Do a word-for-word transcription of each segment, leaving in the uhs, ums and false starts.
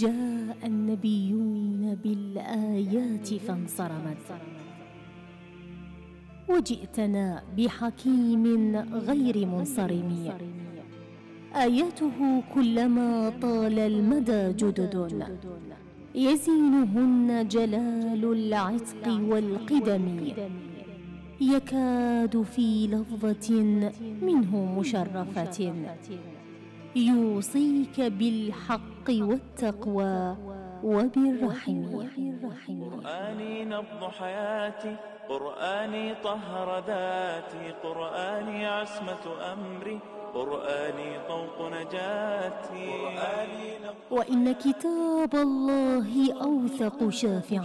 جاء النبيون بالآيات فانصرمت، وجئتنا بحكيم غير منصرم، آياته كلما طال المدى جدد، يزينهن جلال العتق والقدم، يكاد في لفظة منه مشرفة يوصيك بالحق والتقوى وبالرحم. قرآني نبض حياتي، قرآني طهر ذاتي، قرآني عصمة أمري، قرآني طوق نجاتي. وإن كتاب الله أوثق شافع،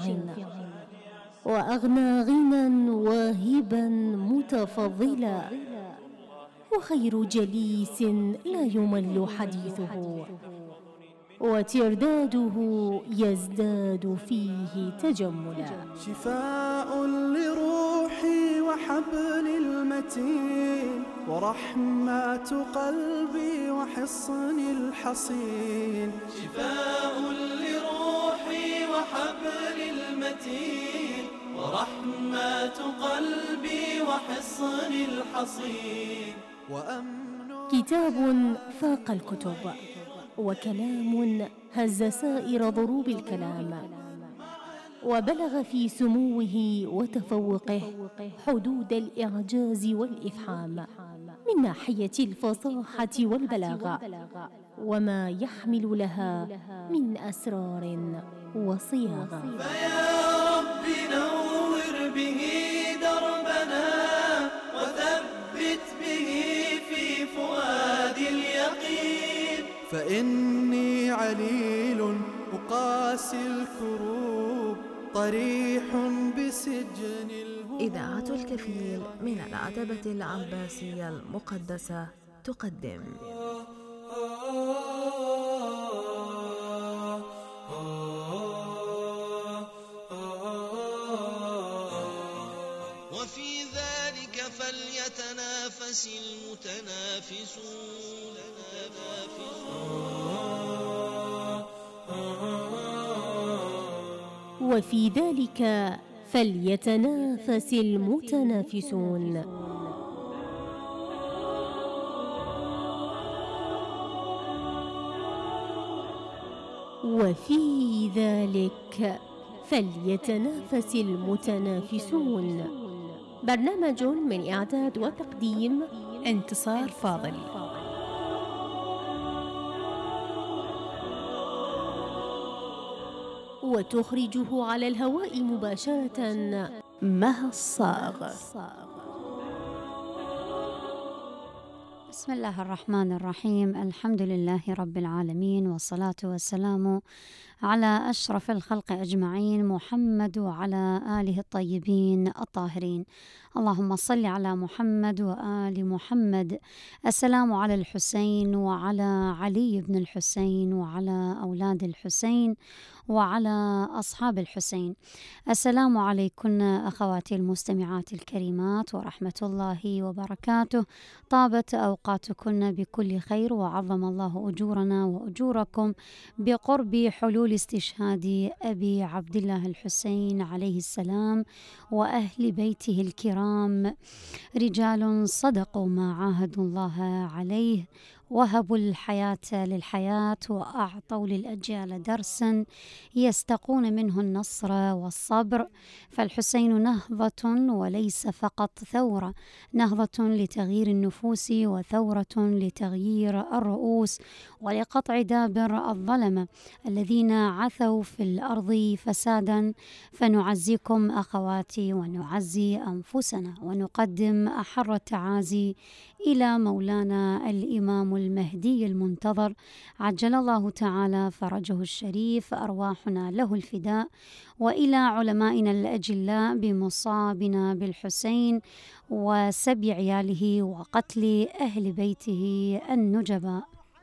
وأغنى غنى واهبا متفضلا، وخير جليس لا يمل حديثه، وترداده يزداد فيه تجملا. شفاء لروحي وحبل المتين، ورحمة قلبي وحصن الحصين. شفاء لروحي وحبل المتين، ورحمة قلبي وحصن الحصين. كتاب فاق الكتب، وكلام هز سائر ضروب الكلام، وبلغ في سموه وتفوقه حدود الإعجاز والإفحام من ناحية الفصاحة والبلاغة، وما يحمل لها من أسرار وصياغة. فيا رب نور به دربنا، وثبت به في فؤاد اليقين. فإني عليل أقاسي الكروب، طريح بسجن الهموم. إذاعة الكفيل من العتبة العباسية المقدسة تقدم وفي ذلك فليتنافس المتنافسون. وفي ذلك فليتنافس المتنافسون. وفي ذلك فليتنافس المتنافسون. برنامج من إعداد وتقديم انتصار فاضل. وتخرجه على الهواء مباشرة مها الصاغ. بسم الله الرحمن الرحيم. الحمد لله رب العالمين، والصلاة والسلام على أشرف الخلق أجمعين، محمد وعلى آله الطيبين الطاهرين. اللهم صل على محمد وآل محمد. السلام على الحسين وعلى علي بن الحسين وعلى أولاد الحسين وعلى أصحاب الحسين. السلام عليكن أخواتي المستمعات الكريمات ورحمة الله وبركاته. طابت أوقاتكن بكل خير، وعظم الله أجورنا وأجوركم بقرب حلول استشهاد أبي عبد الله الحسين عليه السلام وأهل بيته الكرام، رجال صدقوا ما عاهدوا الله عليه، وهبوا الحياة للحياة، وأعطوا للأجيال درسا يستقون منه النصر والصبر. فالحسين نهضة وليس فقط ثورة، نهضة لتغيير النفوس، وثورة لتغيير الرؤوس، ولقطع دابر الظلمة الذين عثوا في الأرض فسادا. فنعزيكم أخواتي ونعزي أنفسنا، ونقدم أحر التعازي إلى مولانا الإمام المهدي المنتظر، عجل الله تعالى فرجه الشريف، أرواحنا له الفداء، وإلى علمائنا الأجلاء بمصابنا بالحسين وسبي عياله وقتل أهل بيته النجباء.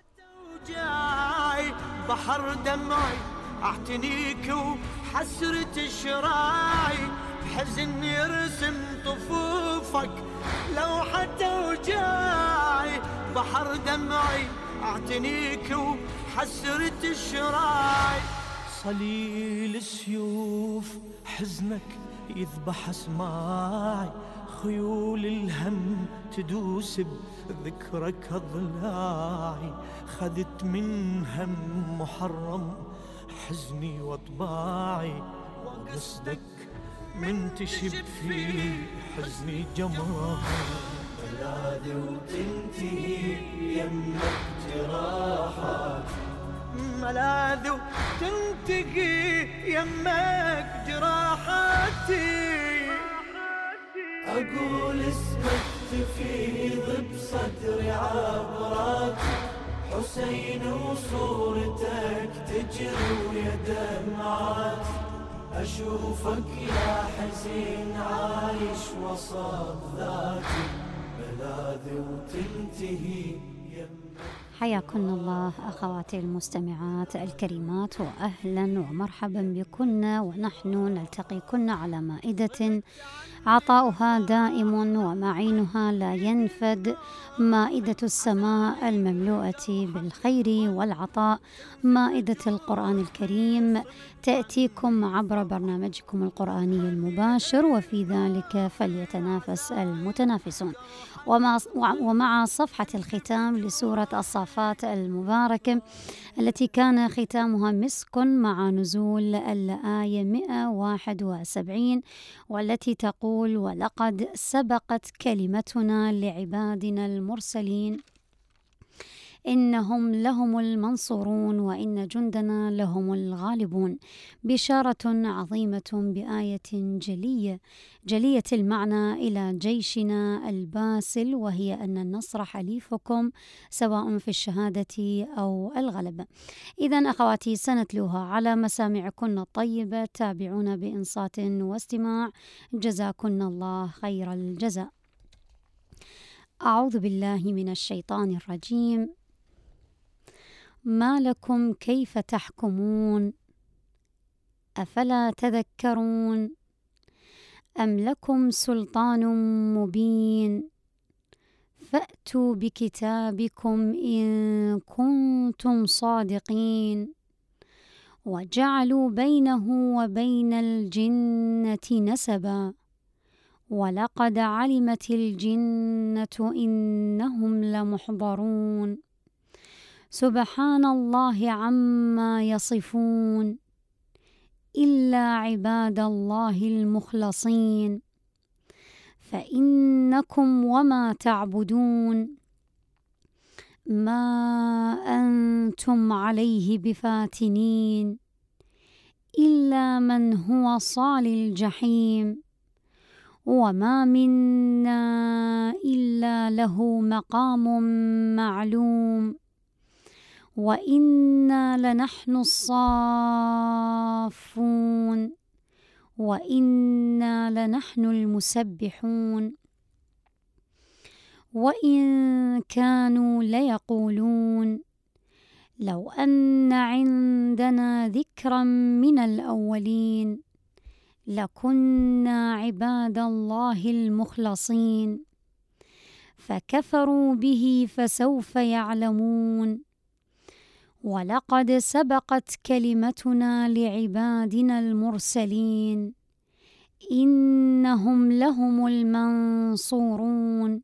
بحر دمعي اعتنيك وحسرة شراعي، بحزن يرسم طفوفك لو حتى وجاعي. بحر دمعي اعتنيك حسرة الشراي. صليل السيوف حزنك يذبح اسماعي، خيول الهم تدوس بذكرك اضلاعي. خذت من هم محرم حزني واطباعي، وقصدك من تشب في حزني جماعي. ملاذي وتنتهي يمك جراحات، ملاذي وتنتهي يمك جراحاتي. أقول اسمك تفيض بصدري عبرات، حسين وصورتك تجري ويا دمعات. أشوفك يا حزين عايش وسط ذاتي، ملاذي وتنتهي. حياكن الله أخواتي المستمعات الكريمات، وأهلا ومرحبا بكن، ونحن نلتقيكن على مائدة عطاؤها دائم ومعينها لا ينفد، مائدة السماء المملوءة بالخير والعطاء، مائدة القرآن الكريم تأتيكم عبر برنامجكم القرآني المباشر، وفي ذلك فليتنافس المتنافسون. ومع صفحة الختام لسورة الصافات المباركة التي كان ختامها مسك مع نزول الآية مئة وواحد وسبعين، والتي تقول: ولقد سبقت كلمتنا لعبادنا المرسلين إنهم لهم المنصورون وإن جندنا لهم الغالبون. بشارة عظيمة بآية جلية جلية المعنى إلى جيشنا الباسل، وهي أن النصر حليفكم سواء في الشهادة أو الغلبة. إذن أخواتي سنتلوها على مسامعكن الطيبة، تابعونا بإنصات واستماع، جزاكن الله خير الجزاء. أعوذ بالله من الشيطان الرجيم. ما لكم كيف تحكمون أفلا تذكرون أم لكم سلطان مبين فأتوا بكتابكم إن كنتم صادقين. وجعلوا بينه وبين الجنة نسبا ولقد علمت الجنة إنهم لمحضرون. سبحان الله عما يصفون إلا عباد الله المخلصين فإنكم وما تعبدون ما أنتم عليه بفاتنين إلا من هو صال الجحيم وما منا إلا له مقام معلوم وإنا لنحن الصافون وإنا لنحن المسبحون. وإن كانوا ليقولون لو أن عندنا ذكرا من الأولين لكنا عباد الله المخلصين فكفروا به فسوف يعلمون. ولقد سبقت كلمتنا لعبادنا المرسلين إنهم لهم المنصورون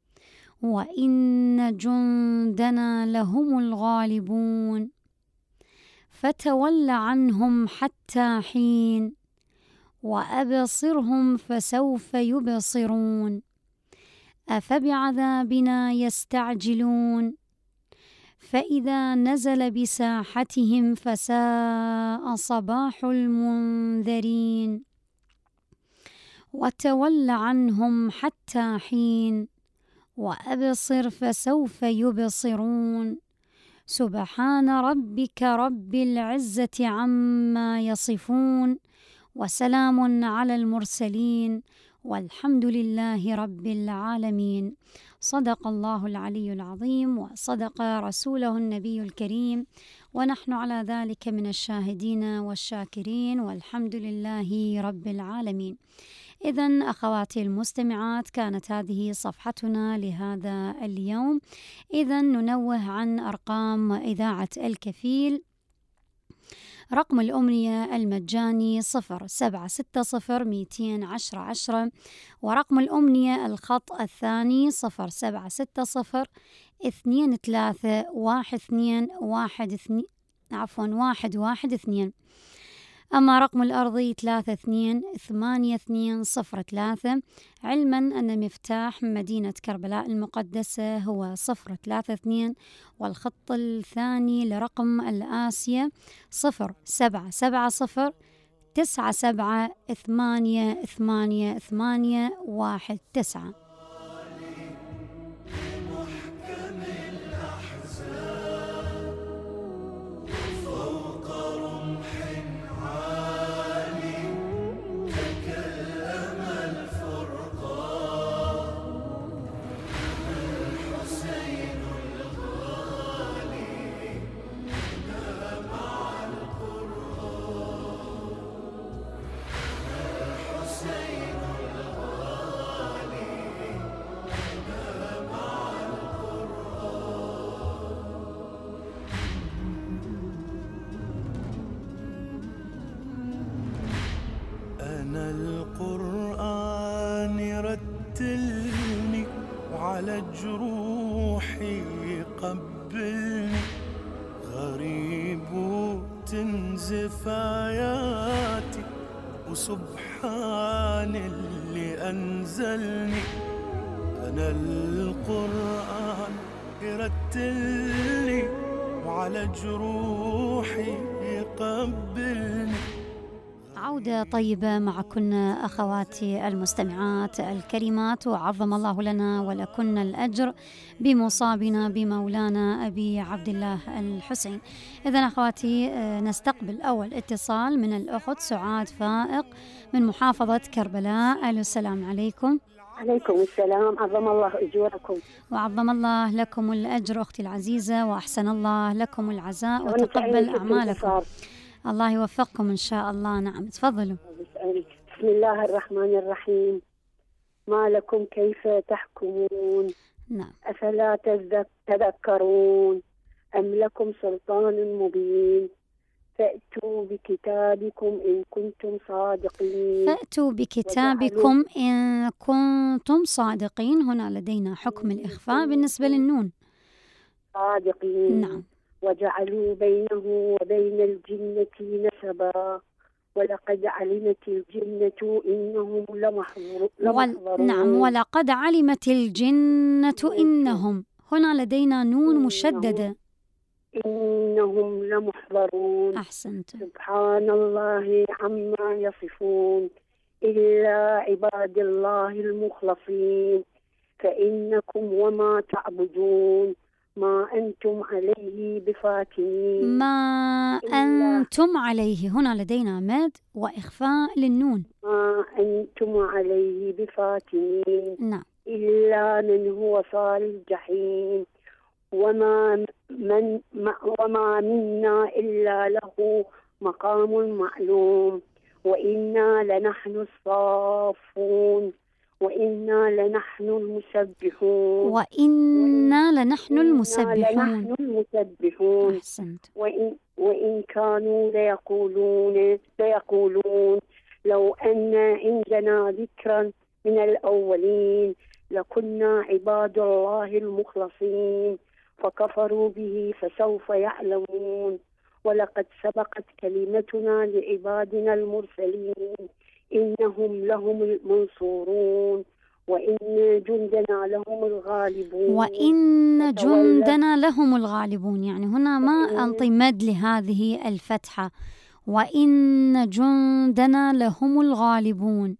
وإن جندنا لهم الغالبون. فتول عنهم حتى حين وأبصرهم فسوف يبصرون. أفبعذابنا يستعجلون فإذا نزل بساحتهم فساء صباح المنذرين. وتول عنهم حتى حين وأبصر فسوف يبصرون. سبحان ربك رب العزة عما يصفون وسلام على المرسلين والحمد لله رب العالمين. صدق الله العلي العظيم وصدق رسوله النبي الكريم، ونحن على ذلك من الشاهدين والشاكرين والحمد لله رب العالمين. إذن أخواتي المستمعات، كانت هذه صفحتنا لهذا اليوم. إذن ننوه عن أرقام إذاعة الكفيل. رقم الأمنية المجاني صفر سبعة ستة صفر مئتين عشرة عشرة، ورقم الأمنية الخط الثاني صفر سبعة ستة صفر اثنين ثلاثة واحد اثنين واحد اثنين عفوا واحد واحد اثنين. أما رقم الأرضي ثلاثة اثنين ثمانية اثنين صفر ثلاثة، علما أن مفتاح مدينة كربلاء المقدسة هو صفر ثلاثة اثنين، والخط الثاني لرقم الآسيا صفر سبعة سبعة صفر تسعة سبعة ثمانية ثمانية ثمانية واحد تسعة. أنا القرآن رتلني وعلى جروحي قبلني، غريب وتنزف آياتي وسبحان اللي أنزلني. أنا القرآن يرتلني وعلى جروحي قبلني. عودة طيبة معكن أخواتي المستمعات الكريمات، وعظم الله لنا ولكن الأجر بمصابنا بمولانا أبي عبد الله الحسين. إذن أخواتي نستقبل أول اتصال من الأخت سعاد فائق من محافظة كربلاء. ألو، السلام عليكم. عليكم السلام، عظم الله أجوركم. وعظم الله لكم الأجر أختي العزيزة، وأحسن الله لكم العزاء وتقبل أعمالكم. الله يوفقكم إن شاء الله. نعم، تفضلوا. بسم الله الرحمن الرحيم. ما لكم كيف تحكمون؟ نعم. أفلا تذكرون أم لكم سلطان مبين؟ فأتوا بكتابكم إن كنتم صادقين. فأتوا بكتابكم إن كنتم صادقين. هنا لدينا حكم الإخفاء بالنسبة للنون. صادقين. نعم. وجعلوا بينه وبين الجنة نسبا ولقد علمت الجنة إنهم لمحضرون. نعم، ولقد علمت الجنة إنهم. هنا لدينا نون مشددة. إنهم لمحضرون. أحسنت. سبحان الله عما يصفون إلا عباد الله المخلصين فإنكم وما تعبدون ما أنتم عليه بفاتنين. ما أنتم عليه، هنا لدينا مد وإخفاء للنون. ما أنتم عليه بفاتنين. نعم. إلا من هو صال الجحيم وما من وما منا إلا له مقام معلوم وإنا لنحن الصافون وإنا لنحن المسبحون. وإنا لنحن المسبحون. لنحن المسبحون. أحسنت. وإن, وإن كانوا ليقولون ليقولون لو أن عندنا ذكرا من الأولين لكنا عباد الله المخلصين فكفروا به فسوف يعلمون. ولقد سبقت كلمتنا لعبادنا المرسلين إنهم لهم المنصورون وإن جندنا لهم الغالبون. وإن جندنا لهم الغالبون، يعني هنا ما أنطي مد لهذه الفتحة. وإن جندنا لهم الغالبون.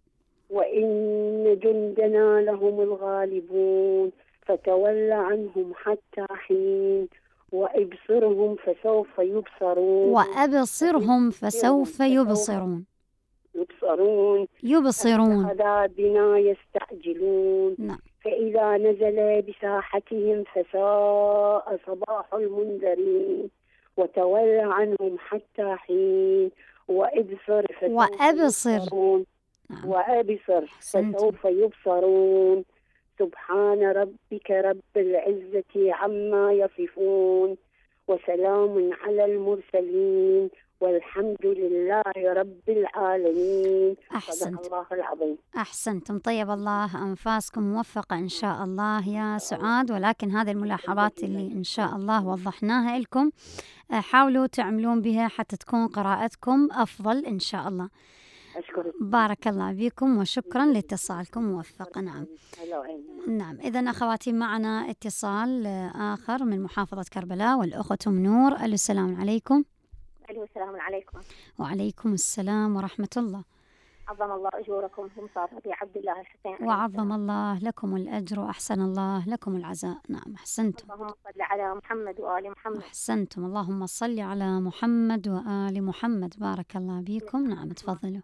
وإن جندنا لهم الغالبون فتول عنهم حتى حين وأبصرهم فسوف يبصرون. وأبصرهم فسوف يبصرون. يبصرون. يبصرون. عذابنا يستعجلون. نعم. فإذا نزل بساحتهم فساء صباح المنذرين وتول عنهم حتى حين وأبصر فسوف وأبصر. يبصرون. نعم. وأبصر أحسنتم. فسوف يبصرون. سبحان ربك رب العزة عما يصفون وسلام على المرسلين والحمد لله رب العالمين. أحسنت. صدق الله العظيم. أحسنتم. طيب الله أنفاسكم موفقة إن شاء الله يا سعاد. ولكن هذه الملاحظات اللي إن شاء الله وضحناها لكم حاولوا تعملون بها حتى تكون قراءتكم أفضل إن شاء الله. أشكرك. بارك الله بكم وشكرا لاتصالكم موفق. نعم نعم. إذن أخواتي معنا اتصال آخر من محافظة كربلاء والأخت أم نور. ألو السلام عليكم. ألو السلام عليكم. وعليكم السلام ورحمة الله. عظم الله أجوركم في مصافحة عبد الله الحسين. وعظم الله لكم الأجر وأحسن الله لكم العزاء. نعم أحسنتم. اللهم صل على محمد وآل محمد. أحسنتم. اللهم صل على محمد وآل محمد. بارك الله بكم. نعم تفضلوا.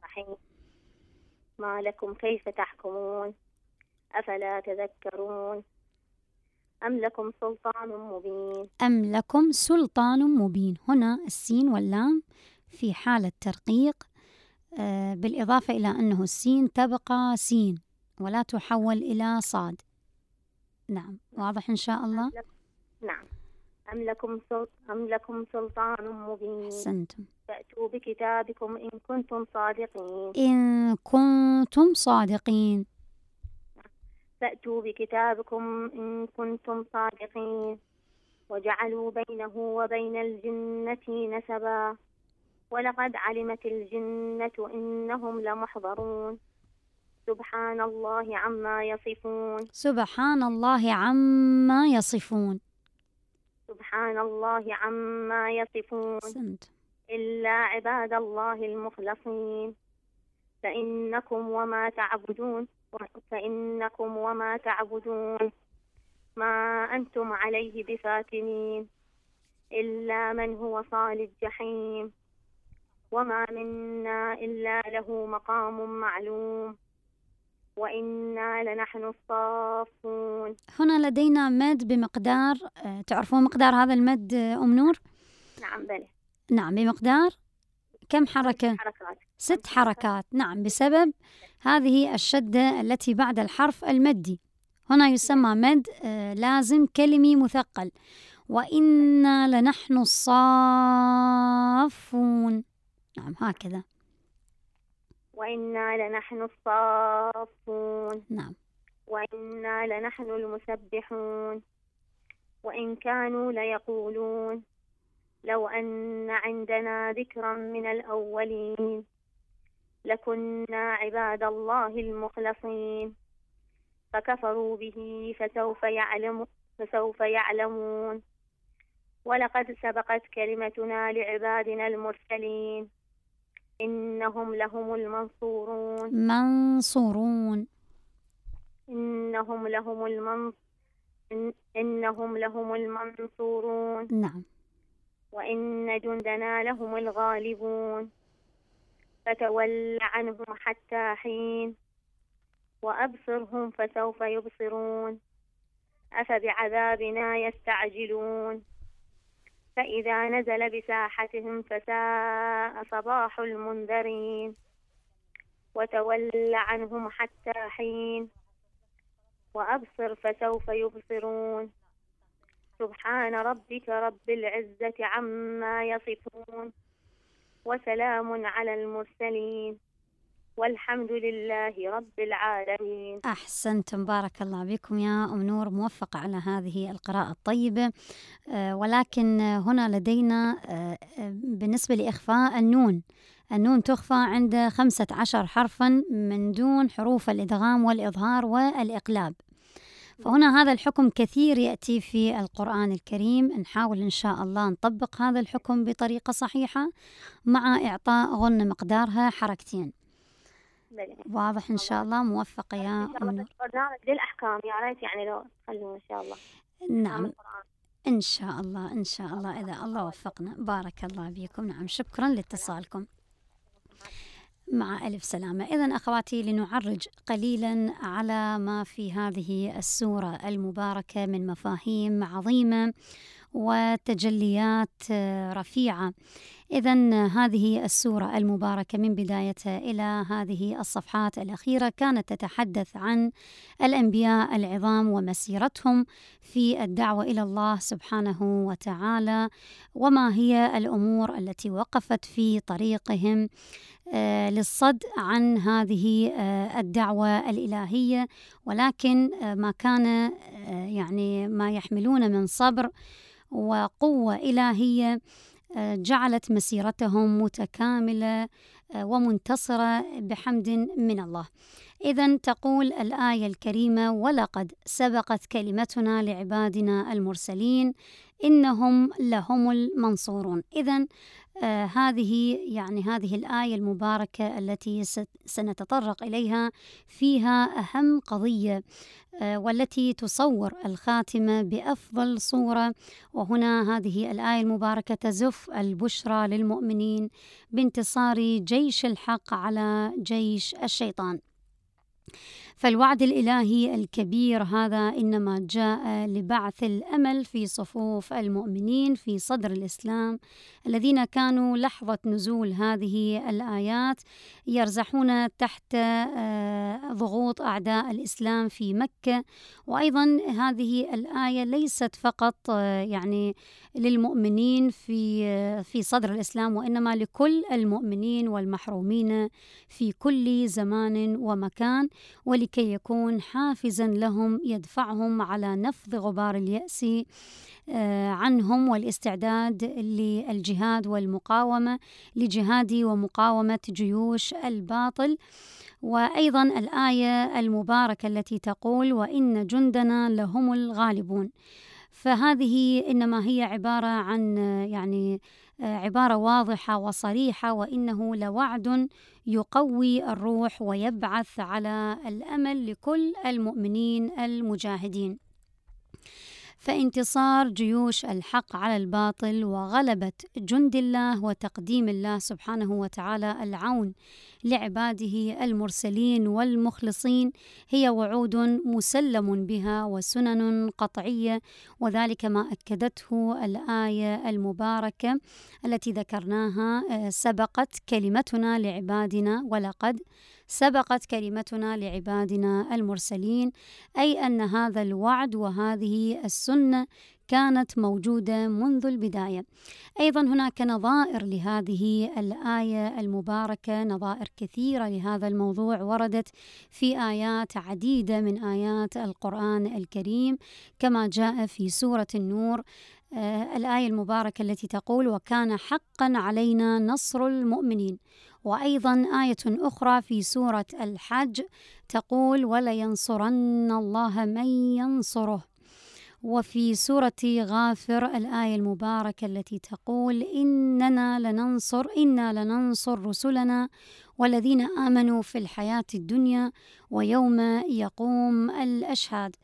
ما لكم كيف تحكمون أفلا تذكرون أم لكم سلطان مبين. أم لكم سلطان مبين. هنا السين واللام في حالة ترقيق، آه بالإضافة إلى أنه السين تبقى سين ولا تحول إلى صاد. نعم واضح إن شاء الله. نعم. أم لكم سل... أم لكم سلطان مبين. أحسنتم. فأتوا بكتابكم إن كنتم صادقين. إن كنتم صادقين. فأتوا بكتابكم إن كنتم صادقين. وجعلوا بينه وبين الجنة نسبا ولقد علمت الجنة إنهم لمحضرون. سبحان الله عما يصفون. سبحان الله عما يصفون. سبحان الله عما يصفون. سنت. إلا عباد الله المخلصين فإنكم وما تعبدون فإنكم وما تعبدون ما أنتم عليه بفاتنين إلا من هو صال الجحيم وما منا إلا له مقام معلوم وإنا لنحن الصافون. هنا لدينا مد بمقدار، تعرفون مقدار هذا المد أم نور؟ نعم بلى. نعم بمقدار كم حركة؟ حركات. ست حركات. نعم بسبب هذه الشدة التي بعد الحرف المدي. هنا يسمى مد لازم كلمي مثقل. وإنا لنحن الصافون. نعم هكذا. وإنا لنحن الصافون. نعم. وإنا لنحن المسبحون. وإن كانوا ليقولون لو أن عندنا ذكرا من الأولين لكنا عباد الله المخلصين فكفروا به فسوف يعلم فسوف يعلمون. ولقد سبقت كلمتنا لعبادنا المرسلين إنهم لهم المنصورون. منصورون. إنهم لهم المن إن... إنهم لهم المنصورون. نعم. وإن جندنا لهم الغالبون فتول عنهم حتى حين وأبصرهم فسوف يبصرون أفبعذابنا يستعجلون فإذا نزل بساحتهم فساء صباح المنذرين وتول عنهم حتى حين وأبصر فسوف يبصرون. سبحان ربك رب العزة عما يصفون وسلام على المرسلين والحمد لله رب العالمين. أحسنتم. بارك الله بكم يا أم نور. موفقة على هذه القراءة الطيبة. آه ولكن هنا لدينا آه بالنسبة لإخفاء النون، النون تخفى عند خمسة عشر حرفا من دون حروف الإدغام والإظهار والإقلاب. فهنا هذا الحكم كثير يأتي في القرآن الكريم. نحاول إن شاء الله نطبق هذا الحكم بطريقة صحيحة مع إعطاء غن مقدارها حركتين. واضح إن شاء الله. موفقة يا أم نور. برنامج للأحكام يا ريت يعني لو تخلوه إن شاء الله. نعم إن شاء الله إن شاء الله إذا الله وفقنا. بارك الله بكم. نعم شكرا لاتصالكم. مع ألف سلامة. إذن أخواتي لنعرج قليلا على ما في هذه السورة المباركة من مفاهيم عظيمة وتجليات رفيعة. إذن هذه السورة المباركة من بدايتها إلى هذه الصفحات الأخيرة كانت تتحدث عن الأنبياء العظام ومسيرتهم في الدعوة إلى الله سبحانه وتعالى، وما هي الأمور التي وقفت في طريقهم آه للصد عن هذه آه الدعوة الإلهية، ولكن آه ما كان آه يعني ما يحملون من صبر وقوة إلهية جعلت مسيرتهم متكاملة ومنتصرة بحمد من الله. إذن تقول الآية الكريمة: ولقد سبقت كلمتنا لعبادنا المرسلين إنهم لهم المنصورون. إذن آه هذه يعني هذه الآية المباركة التي سنتطرق إليها فيها أهم قضية آه والتي تصور الخاتمة بأفضل صورة، وهنا هذه الآية المباركة تزف البشرى للمؤمنين بانتصار جيش الحق على جيش الشيطان. فالوعد الإلهي الكبير هذا إنما جاء لبعث الأمل في صفوف المؤمنين في صدر الإسلام الذين كانوا لحظة نزول هذه الآيات يرزحون تحت ضغوط أعداء الإسلام في مكة. وأيضا هذه الآية ليست فقط يعني للمؤمنين في في صدر الإسلام، وإنما لكل المؤمنين والمحرومين في كل زمان ومكان، ولكي يكون حافزا لهم يدفعهم على نفض غبار اليأس عنهم والاستعداد للجهاد والمقاومة لجهاد ومقاومة جيوش الباطل. وأيضا الآية المباركة التي تقول: وإن جندنا لهم الغالبون. فهذه إنما هي عبارة عن يعني عبارة واضحة وصريحة، وإنه لوعد يقوي الروح ويبعث على الأمل لكل المؤمنين المجاهدين. فانتصار جيوش الحق على الباطل وغلبة جند الله وتقديم الله سبحانه وتعالى العون لعباده المرسلين والمخلصين هي وعود مسلم بها وسنن قطعية، وذلك ما أكدته الآية المباركة التي ذكرناها: سبقت كلمتنا لعبادنا، ولقد سبقت كلمتنا لعبادنا المرسلين، أي أن هذا الوعد وهذه السنة كانت موجودة منذ البداية. أيضا هناك نظائر لهذه الآية المباركة، نظائر كثيرة لهذا الموضوع وردت في آيات عديدة من آيات القرآن الكريم، كما جاء في سورة النور آه الآية المباركة التي تقول: وكان حقا علينا نصر المؤمنين. وأيضا آية أخرى في سورة الحج تقول: ولينصرن الله من ينصره. وفي سورة غافر الآية المباركة التي تقول: إننا لننصر إنا لننصر رسلنا والذين آمنوا في الحياة الدنيا ويوم يقوم الأشهاد.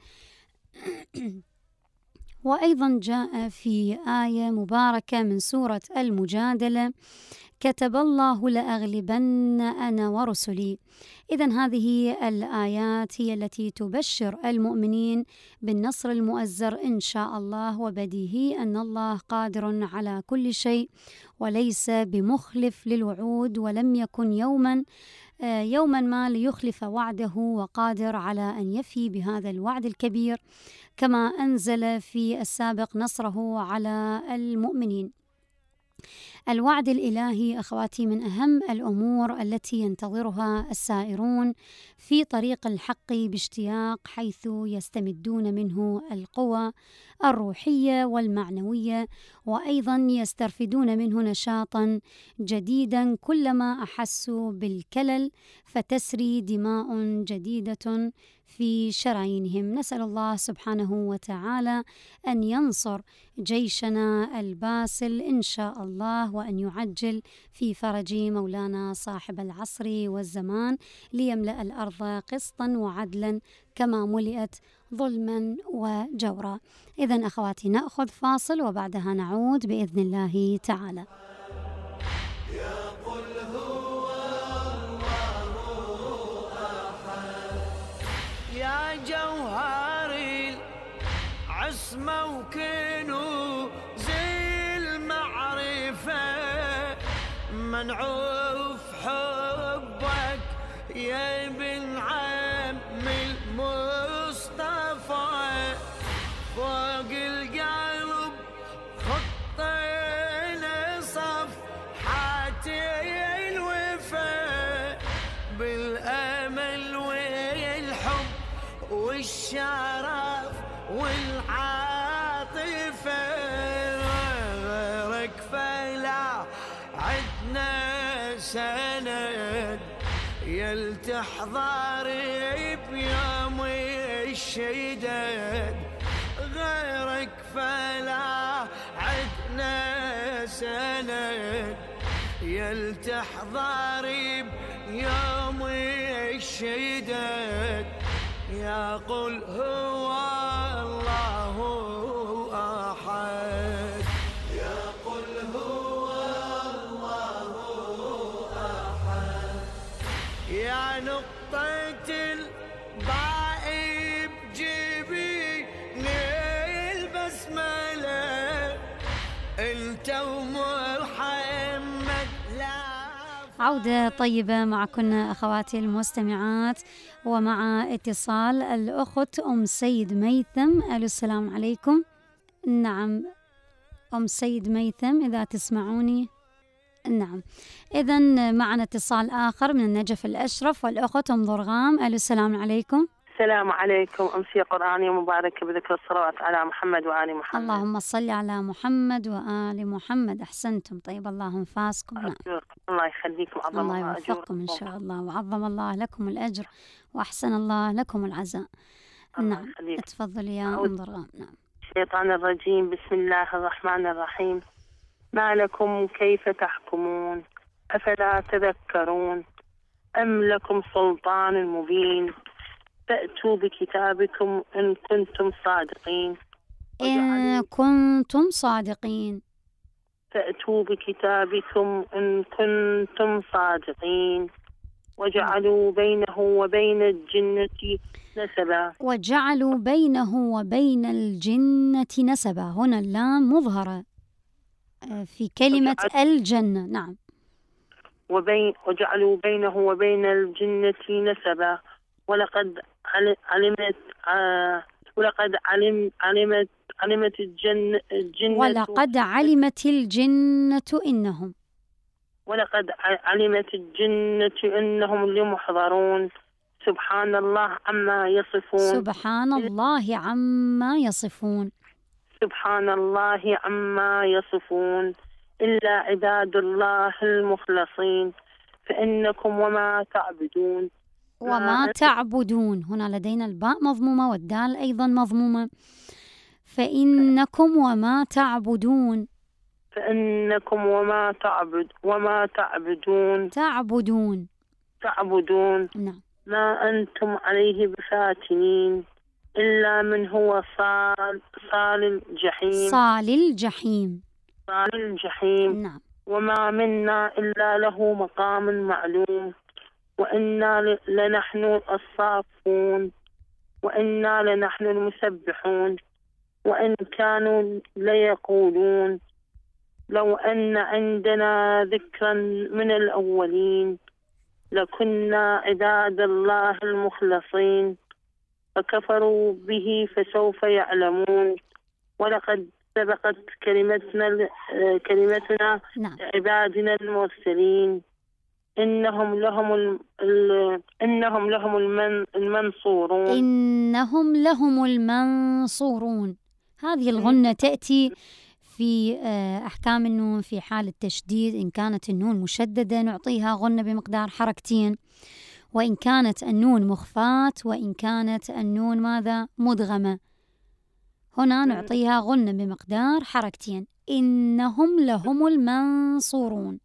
وأيضا جاء في آية مباركة من سورة المجادلة: كتب الله لأغلبن أنا ورسلي. إذن هذه الآيات هي التي تبشر المؤمنين بالنصر المؤزر إن شاء الله، وبديهي أن الله قادر على كل شيء وليس بمخلف للوعود، ولم يكن يوما يوما ما ليخلف وعده، وقادر على أن يفي بهذا الوعد الكبير كما أنزل في السابق نصره على المؤمنين. الوعد الإلهي أخواتي من أهم الأمور التي ينتظرها السائرون في طريق الحق باشتياق، حيث يستمدون منه القوى الروحية والمعنوية، وأيضا يسترفدون منه نشاطا جديدا كلما أحسوا بالكلل، فتسري دماء جديدة في شرايينهم. نسأل الله سبحانه وتعالى أن ينصر جيشنا الباسل إن شاء الله، وأن يعجل في فرج مولانا صاحب العصر والزمان ليملأ الأرض قسطا وعدلا كما ملئت ظلما وجورا. إذن أخواتي نأخذ فاصل وبعدها نعود بإذن الله تعالى. يا جوهري عصمة وكنوز المعرفة لما نعوف حبك يا ابن عم المصطفى فوق القلب خطينا صفحات الوفا بالأمل والحب والشرف والعاطفة غيرك فلا عدنا سند يلتحضر بيوم الشداد غيرك فلا عدنا سند يلتحضر بيوم الشداد يا قل هو الله أحد يا قل هو الله أحد يا نقطة الضاء بجبين البسملة انت ومحمد لا. عودة طيبة معكن أخواتي المستمعات، ومع اتصال الأخت أم سيد ميثم. ألو السلام عليكم. نعم أم سيد ميثم إذا تسمعوني. نعم إذن معنا اتصال آخر من النجف الأشرف والأخت أم ضرغام. ألو السلام عليكم. السلام عليكم. أمسية قرآنية مباركة بذكر الصلوات على محمد وآل محمد. اللهم صل على محمد وآل محمد. أحسنتم، طيب الله أنفاسكم. نعم. الله يخليكم، عظم الله الله يوفقكم إن شاء الله، وعظم الله لكم الأجر وأحسن الله لكم العزاء. نعم تفضلي يا أم ضرغام. نعم. الشيطان الرجيم. بسم الله الرحمن الرحيم. ما لكم كيف تحكمون أفلا تذكرون أم لكم سلطان مبين فأتوا بكتابكم إن كنتم صادقين. إن كنتم صادقين. فأتوا بكتابكم إن كنتم صادقين. وجعلوا بينه وبين الجنة نسبا. وجعلوا بينه وبين الجنة نسبا. هنا اللام مظهرة في كلمة الجنة. نعم. وبين وجعلوا بينه وبين الجنة نسبا ولقد علمت آه ولقد علم علمت علمت الجن الجنة ولقد علمت الجنة إنهم ولقد علمت الجنة إنهم لمحضرون. سبحان الله عما يصفون. سبحان الله عما يصفون. سبحان الله عما يصفون إلا عباد الله المخلصين فإنكم وما تعبدون. وما تعبدون هنا لدينا الباء مضمومة والدال أيضا مضمومة. فإنكم وما تعبدون. فإنكم وما تعبد وما تعبدون تعبدون تعبدون نعم. ما أنتم عليه بفاتنين إلا من هو صال صال الجحيم صال الجحيم صال الجحيم نعم. وما منا إلا له مقام معلوم وإنا لنحن الصافون وإنا لنحن المسبحون وإن كانوا ليقولون لو أن عندنا ذكرا من الأولين لكنا عباد الله المخلصين فكفروا به فسوف يعلمون ولقد سبقت كلمتنا كلمتنا نعم. عبادنا المرسلين إنهم لهم ال... ال... إنهم لهم المن... المنصورون إنهم لهم المنصورون. هذه الغنة تأتي في أحكام النون في حال التشديد. إن كانت النون مشددة نعطيها غنة بمقدار حركتين، وإن كانت النون مخفاة، وإن كانت النون ماذا مدغمة هنا نعطيها غنة بمقدار حركتين. إنهم لهم المنصورون.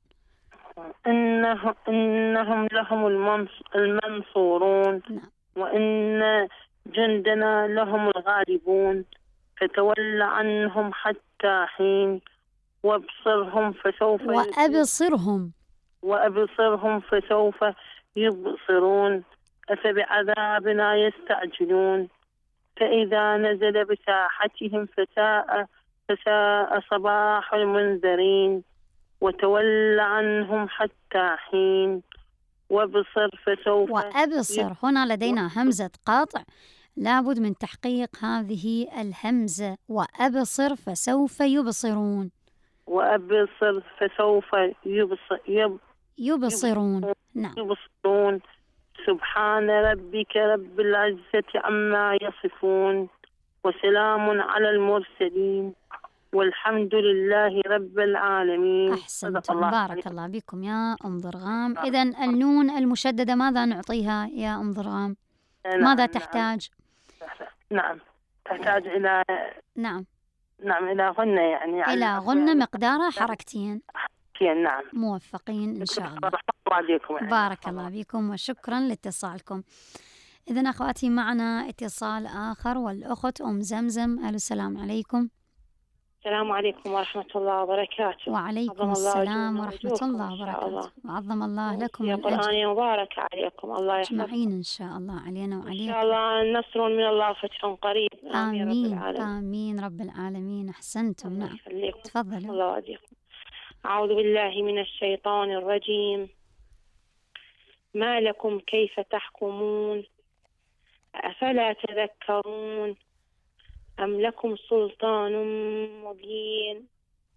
إنهم, إنهم لهم المنصورون نعم. وإن جندنا لهم الغالبون فتول عنهم حتى حين وابصرهم فسوف وأبصرهم وأبصرهم فسوف يبصرون أفبعذابنا يستعجلون فإذا نزل بساحتهم فساء فساء صباح المنذرين وتول عنهم حتى حين وابصر فسوف وأبصر، هنا لدينا همزة قاطع، لابد من تحقيق هذه الهمزة. وأبصر فسوف يبصرون. وأبصر فسوف يبصر يب يبصرون. نعم. يبصرون. سبحان ربك رب العزة عما يصفون وسلام على المرسلين والحمد لله رب العالمين. أحسنتم، بارك الله بكم يا أم ضرغام. إذن النون المشددة ماذا نعطيها يا أم ضرغام؟ نعم. ماذا تحتاج؟ نعم تحتاج إلى نعم نعم إلى غنة، يعني إلى غنة مقدارها حركتين. نعم. موفقين إن شاء الله. يعني. بارك الله بكم وشكرا لاتصالكم. إذن أخواتي معنا اتصال آخر، والأخت أم زمزم. أهلا، السلام عليكم. السلام عليكم ورحمة الله وبركاته. وعليكم السلام ورحمة الله وبركاته. وعظم الله لكم يا قرآن مبارك عليكم، الله يحفظكم أجمعين إن شاء الله، علينا وعليكم إن شاء الله. نصر من الله فتح قريب. آمين رب آمين رب العالمين. أحسنتم. نعم تفضلوا. الله أديكم. أعوذ بالله من الشيطان الرجيم. ما لكم كيف تحكمون أفلا تذكرون أم لكم سلطان مبين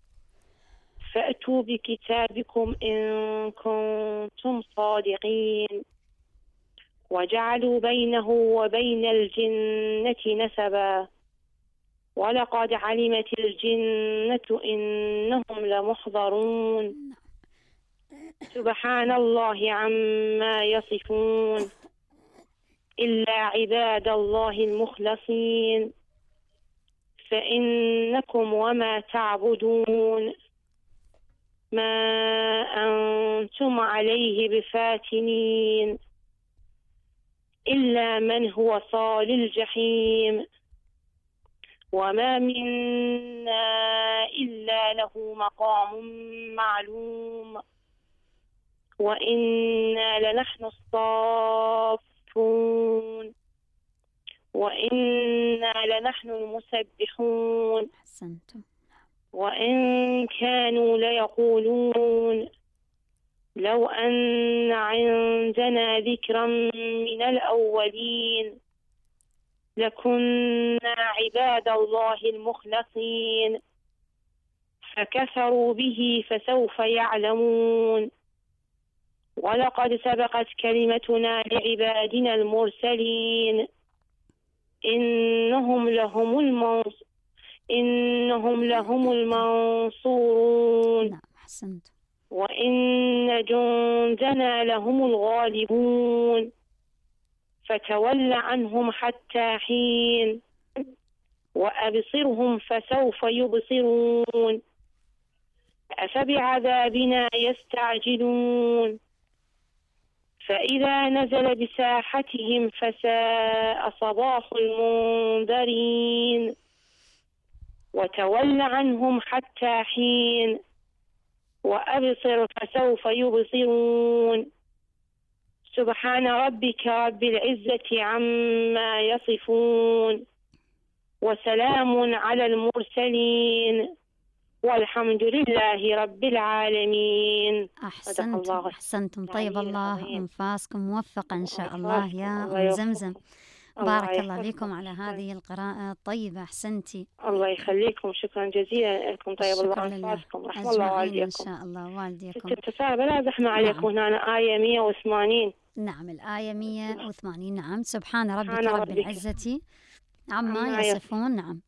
فأتوا بكتابكم إن كنتم صادقين وجعلوا بينه وبين الجنة نسبا ولقد علمت الجنة إنهم لمحضرون سبحان الله عما يصفون إلا عباد الله المخلصين فإنكم وما تعبدون ما أنتم عليه بفاتنين إلا من هو صال الجحيم وما منا إلا له مقام معلوم وإنا لنحن الصافون وإنا لنحن المسبحون أحسنتم. وإن كانوا ليقولون لو أن عندنا ذكرا من الأولين لكنا عباد الله المخلصين فكفروا به فسوف يعلمون ولقد سبقت كلمتنا لعبادنا المرسلين إنهم لهم المنص إنهم لهم المنصورون. نعم أحسنت. وإن جندنا لهم الغالبون فتول عنهم حتى حين وأبصرهم فسوف يبصرون أفبعذابنا يستعجلون فإذا نزل بساحتهم فساء صباح المنذرين وتول عنهم حتى حين وأبصر فسوف يبصرون سبحان ربك رب العزة عما يصفون وسلام على المرسلين والحمد لله رب العالمين. أحسنتم أحسنتم. طيب الله أنفاسكم موفقة إن شاء الله يا أم زمزم. بارك الله بكم على هذه القراءة الطيبة. أحسنتي. الله يخليكم. شكرا جزيلا لكم. طيب الله أنفاسكم. رحمة الله والديكم. إن شاء الله والديكم. تتسابق لا زحمة عليكم. هنا آية مئة وثمانين. نعم الآية مئة وثمانين. نعم سبحان ربك رب العزة عما يصفون. نعم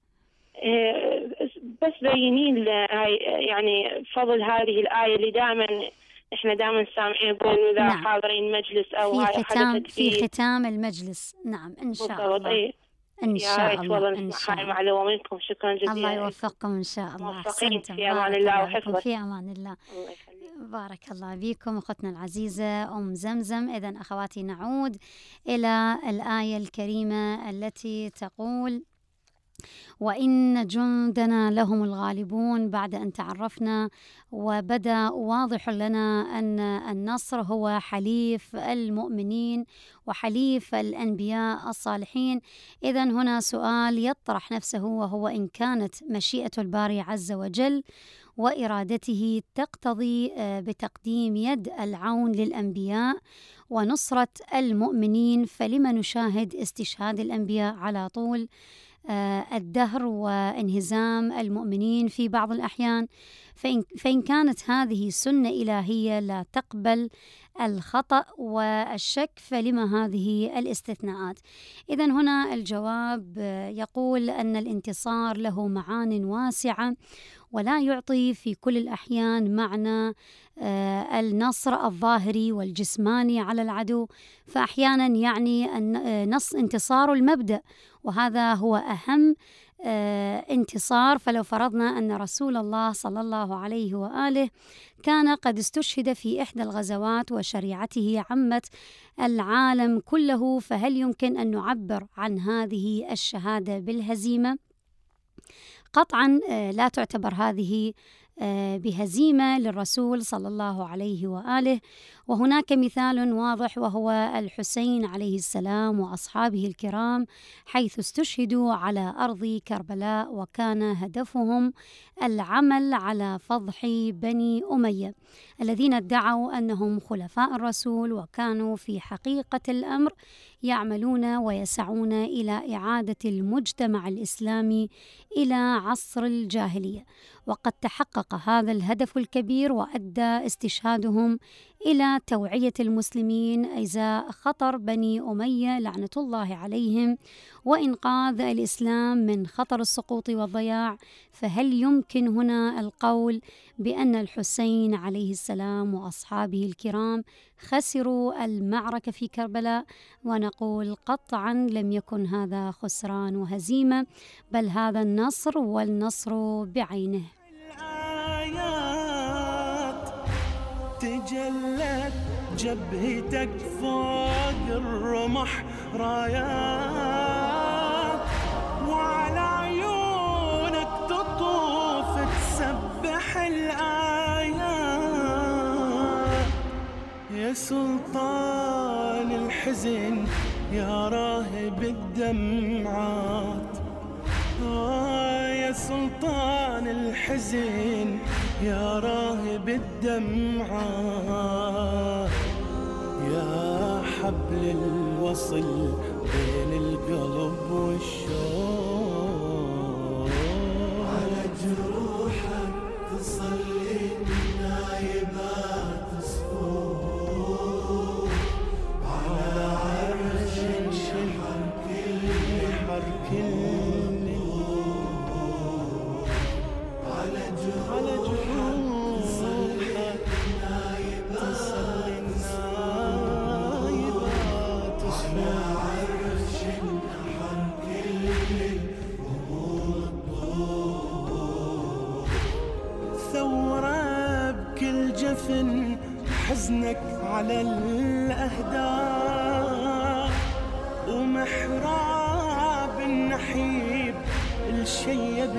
بس بينين يعني فضل هذه الآية اللي دائما احنا دائما سامعين يقولون إذا نعم. حاضرين مجلس أو في ختام في ختام المجلس. نعم إن شاء الله. إيه. إن شاء الله إن شاء الله. معلومة منكم. شكرا جزيلا. الله يوفقكم إن شاء الله. أحسنتم. في أمان الله وحفظك. في أمان الله. بارك الله بكم أختنا العزيزة أم زمزم. إذن أخواتي نعود إلى الآية الكريمة التي تقول وإن جندنا لهم الغالبون. بعد أن تعرفنا وبدأ واضح لنا أن النصر هو حليف المؤمنين وحليف الأنبياء الصالحين، إذن هنا سؤال يطرح نفسه، وهو إن كانت مشيئة الباري عز وجل وإرادته تقتضي بتقديم يد العون للأنبياء ونصرة المؤمنين، فلما نشاهد استشهاد الأنبياء على طول الدهر وانهزام المؤمنين في بعض الأحيان؟ فإن, فإن كانت هذه سنة إلهية لا تقبل الخطأ والشك، فلما هذه الاستثناءات؟ إذن هنا الجواب يقول أن الانتصار له معان واسعة، ولا يعطي في كل الأحيان معنى النصر الظاهري والجسماني على العدو، فأحيانا يعني نص انتصار المبدأ، وهذا هو أهم انتصار. فلو فرضنا أن رسول الله صلى الله عليه وآله كان قد استشهد في إحدى الغزوات وشريعته عمت العالم كله، فهل يمكن أن نعبر عن هذه الشهادة بالهزيمة؟ قطعا لا تعتبر هذه بهزيمة للرسول صلى الله عليه وآله. وهناك مثال واضح وهو الحسين عليه السلام وأصحابه الكرام، حيث استشهدوا على أرض كربلاء، وكان هدفهم العمل على فضح بني أمية الذين ادعوا أنهم خلفاء الرسول، وكانوا في حقيقة الأمر يعملون ويسعون إلى إعادة المجتمع الإسلامي إلى عصر الجاهلية. وقد تحقق هذا الهدف الكبير، وأدى استشهادهم إلى توعية المسلمين إزاء خطر بني أمية لعنة الله عليهم، وإنقاذ الإسلام من خطر السقوط والضياع. فهل يمكن هنا القول بأن الحسين عليه السلام وأصحابه الكرام خسروا المعركة في كربلاء؟ ونقول قطعا لم يكن هذا خسران وهزيمة، بل هذا النصر والنصر بعينه. تجلت جبهتك فوق الرمح رايات، وعلى عيونك تطوف تسبح الآيات. يا سلطان الحزن يا راهب الدمعات، آه يا سلطان الحزن يا راهب الدمعات، يا حبل الوصل بين القلب والشوق. على جروحك تصلي النايبات صفوف، على عرش الشحر كل حر كل على جروحك تصلي النايبات صفوف، على عرش الشحر كل ثورة بكل جفن حزنك على الأهداف، ومحراب النحيب الشيب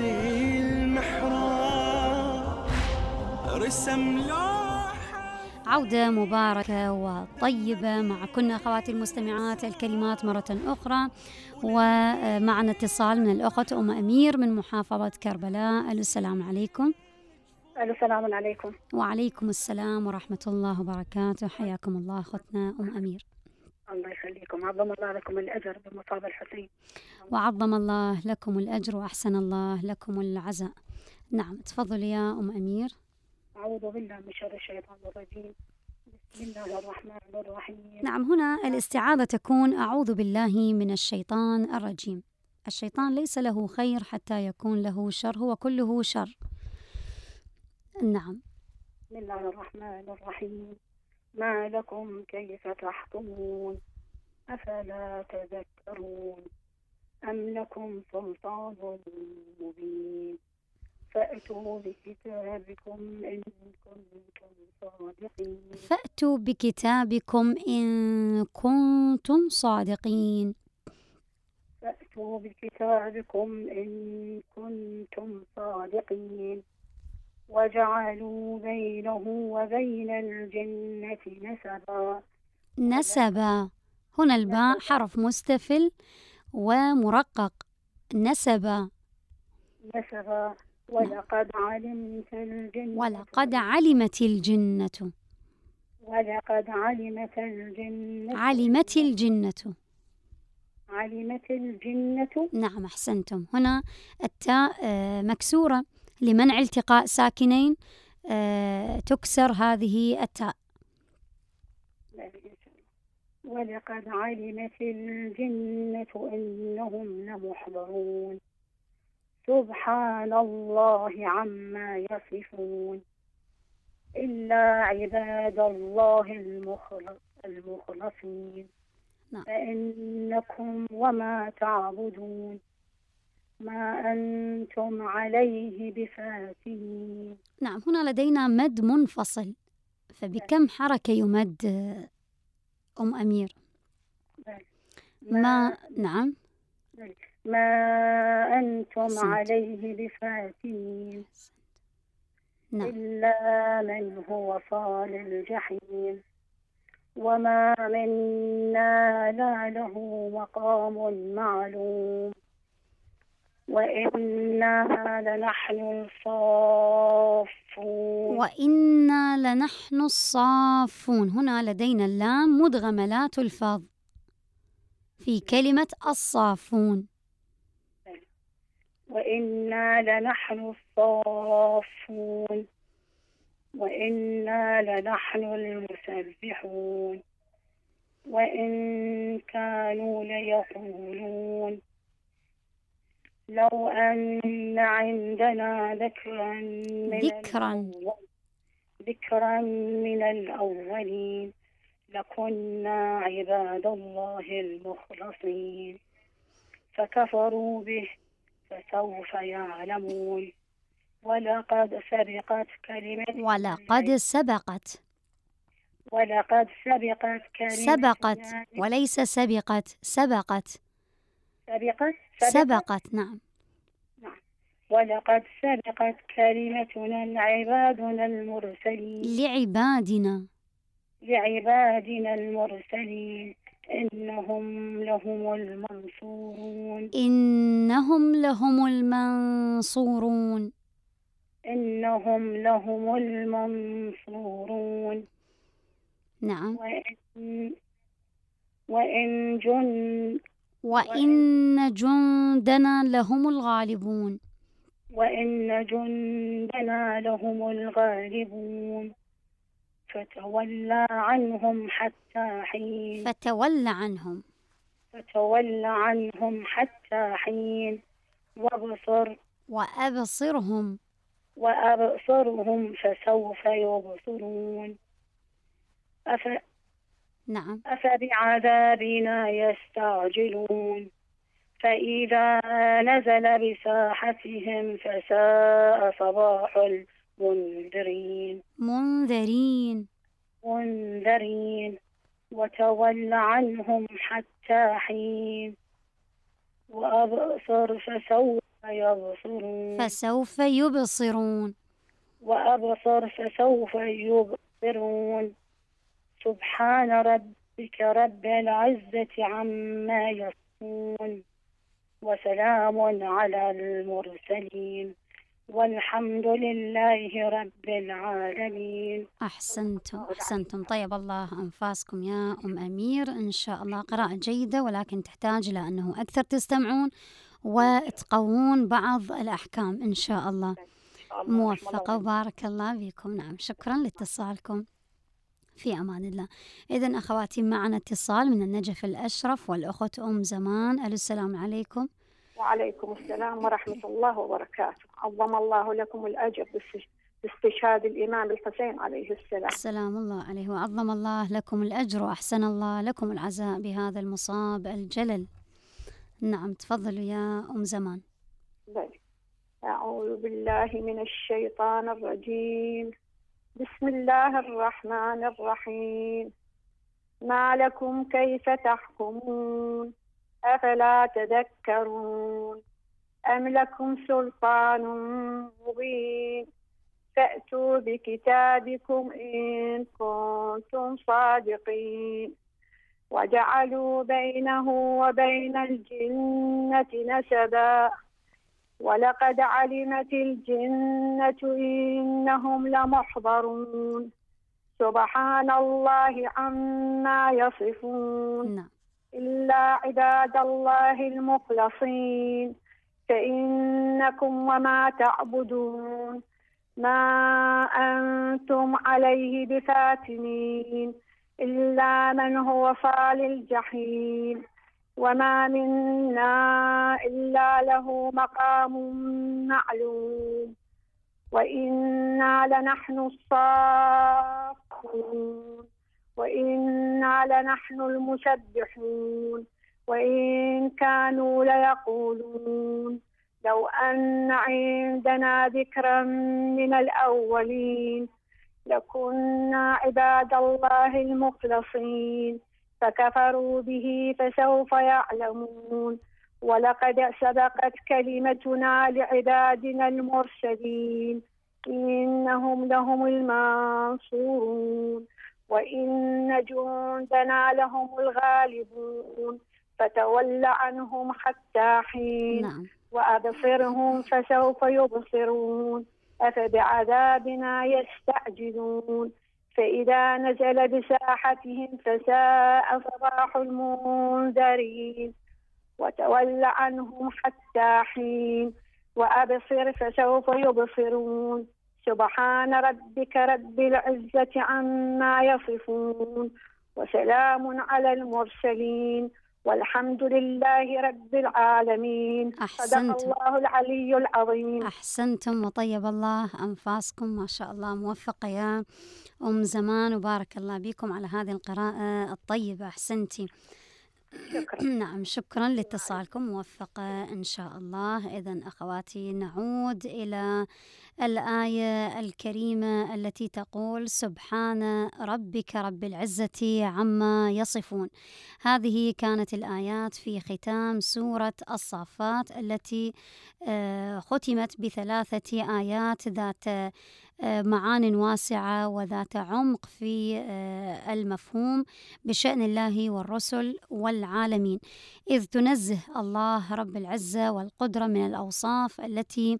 المحراب رسم لوحة. عودة مباركة وطيبة مع كنا أخواتي المستمعات الكلمات مرة أخرى، ومعنا اتصال من الأخت أم أمير من محافظة كربلاء. السلام عليكم. السلام عليكم. وعليكم السلام ورحمة الله وبركاته، حياكم الله أختنا أم أمير. الله يخليكم، عظم الله لكم الأجر بمصاب الحسين. وعظم الله لكم الأجر وأحسن الله لكم العزاء. نعم تفضل يا أم أمير. أعوذ بالله من شر الشيطان الرجيم، بسم الله الرحمن الرحيم. نعم هنا الاستعاذة تكون أعوذ بالله من الشيطان الرجيم. الشيطان ليس له خير حتى يكون له شر، هو كله شر. نعم. بسم الله الرحمن الرحيم. ما لكم كيف تحكمون أفلا تذكرون أم لكم سلطان مبين فأتوا بكتابكم إن كنتم صادقين. فأتوا بكتابكم إن كنتم صادقين. فأتوا فأتوا بكتابكم إن كنتم صادقين وجعلوا بينه وبين الجنة نسبا. نسبا، هنا الباء حرف مستفل ومرقق. نسبا نسبا ولقد علمت الجنة ولقد علمت الجنة ولقد علمت الجنة علمت الجنة علمت الجنة. نعم أحسنتم. هنا التاء مكسورة لمنع التقاء ساكنين، تكسر هذه التاء. ولقد علمت الجنة إنهم لمحضرون سبحان الله عما يصفون إلا عباد الله المخلصين نعم. فإنكم وما تعبدون ما أنتم عليه بفاتنين. نعم، هنا لدينا مد منفصل، فبكم حركة يمد أم أمير؟ ما, ما نعم ما أنتم سنت. عليه بفاتنين نعم. إلا من هو صال الجحيم وما منا لا له مقام معلوم وإنا لنحن الصافون وإنا لنحن الصافون. هنا لدينا اللام مدغمة لا تلفظ في كلمة الصافون. وإنا لنحن الصافون وإنا لنحن المسبحون وإن كانوا ليقولون لو أن عندنا ذكرا من ذكرا ذكرا من الأولين لكنا عباد الله المخلصين فكفروا به فسوف يعلمون ولقد سبقت كلمة ولقد سبقت ولقد سبقت كلمة سبقت وليس سبقت سبقت سبقت سبقت نعم. نعم. ولقد سبقت كلمتنا لعبادنا المرسلين لعبادنا لعبادنا المرسلين إنهم لهم المنصورون إنهم لهم المنصورون إنهم لهم المنصورون. نعم. وإن وإن جن وإن جندنا لهم الغالبون وإن جندنا لهم الغالبون فتولى عنهم حتى حين فتولى عنهم فتولى عنهم حتى حين وابصر وأبصرهم وأبصرهم فسوف يبصرون. أف... نعم. أفبعذابنا يستعجلون فإذا نزل بساحتهم فساء صباح المنذرين منذرين منذرين وتول عنهم حتى حين وأبصر فسوف يبصرون فسوف يبصرون وأبصر فسوف يبصرون. سبحان ربك رب العزة عما يصفون وسلام على المرسلين والحمد لله رب العالمين. أحسنتم أحسنتم. طيب الله أنفاسكم يا أم أمير. إن شاء الله قراءة جيدة، ولكن تحتاج إلى أنه أكثر تستمعون وتقوون بعض الأحكام إن شاء الله. موفقة وبارك الله فيكم. نعم، شكرا لاتصالكم، في أمان الله. إذن أخواتي معنا اتصال من النجف الأشرف والأخت أم زمان. ألو السلام عليكم. وعليكم السلام ورحمة الله وبركاته. عظم الله لكم الأجر باستشهاد الإمام الحسين عليه السلام. السلام الله عليه، وعظم الله لكم الأجر وأحسن الله لكم العزاء بهذا المصاب الجلل. نعم تفضلوا يا أم زمان. بلي. أعوذ بالله من الشيطان الرجيم. بسم الله الرحمن الرحيم. ما لكم كيف تحكمون أفلا تذكرون أم لكم سلطان مبين فأتوا بكتابكم إن كنتم صادقين وجعلوا بينه وبين الجنة نسبا ولقد علمت الجنة إنهم لمحضرون سبحان الله عما يصفون إلا عباد الله المخلصين فإنكم وما تعبدون ما أنتم عليه بفاتنين إلا من هو صال الجحيم وما منا إلا له مقام معلوم وإنا لنحن الصافون وإنا لنحن المسبحون وإن كانوا ليقولون لو أن عندنا ذكرا من الأولين لكنا عباد الله المخلصين فكفروا به فسوف يعلمون ولقد سبقت كلمتنا لعبادنا المرسلين إنهم لهم المنصورون وإن جندنا لهم الغالبون فتول عنهم حتى حين نعم. وأبصرهم فسوف يبصرون أفبعذابنا يستعجلون فإذا نزل بساحتهم فساء صباح المنذرين وتول عنهم حتى حين وأبصر فسوف يبصرون سبحان ربك رب العزة عما يصفون وسلام على المرسلين والحمد لله رب العالمين. أحسنتم. صدق الله العلي العظيم. أحسنتم وطيب الله أنفاسكم، ما شاء الله، موفقة يا أم زمان، وبارك الله بكم على هذه القراءة الطيبة. أحسنتي. شكرا. نعم، شكرا لاتصالكم، موفقة إن شاء الله. إذن أخواتي نعود إلى الآية الكريمة التي تقول سبحان ربك رب العزة عما يصفون. هذه كانت الآيات في ختام سورة الصافات التي ختمت بثلاثة آيات ذات معان واسعة وذات عمق في المفهوم بشأن الله والرسل والعالمين، إذ تنزه الله رب العزة والقدرة من الأوصاف التي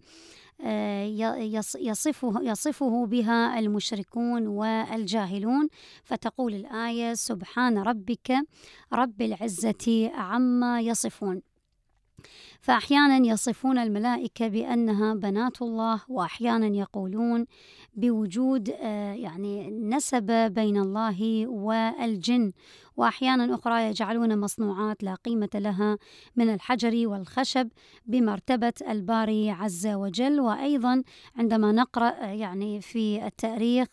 يصفه, يصفه بها المشركون والجاهلون. فتقول الآية سبحان ربك رب العزة عما يصفون. فأحيانا يصفون الملائكة بأنها بنات الله، وأحيانا يقولون بوجود يعني نسب بين الله والجن، وأحيانا أخرى يجعلون مصنوعات لا قيمة لها من الحجر والخشب بمرتبة الباري عز وجل. وأيضا عندما نقرأ يعني في التاريخ